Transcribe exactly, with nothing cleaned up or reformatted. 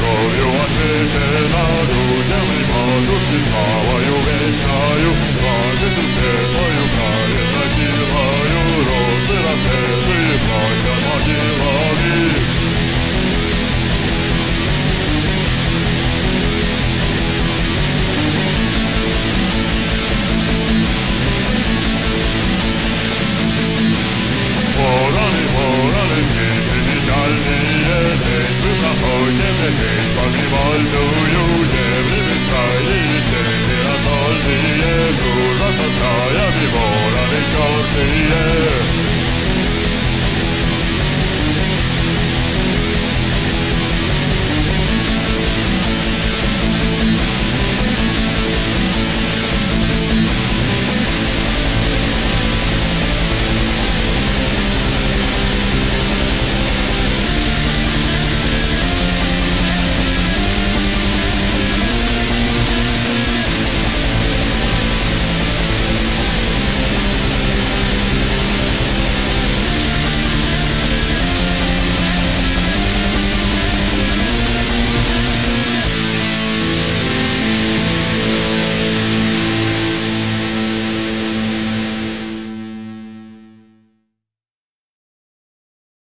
кровью ответила людям и матушке славою вечною, славе душе твою праве носилою, розы расцветы плача могилами. Вораны, вораны, птицы печальные, день вы проходите, день погребальную, земли бескрайние, степи рассольные, дружат со стаями вораны черные.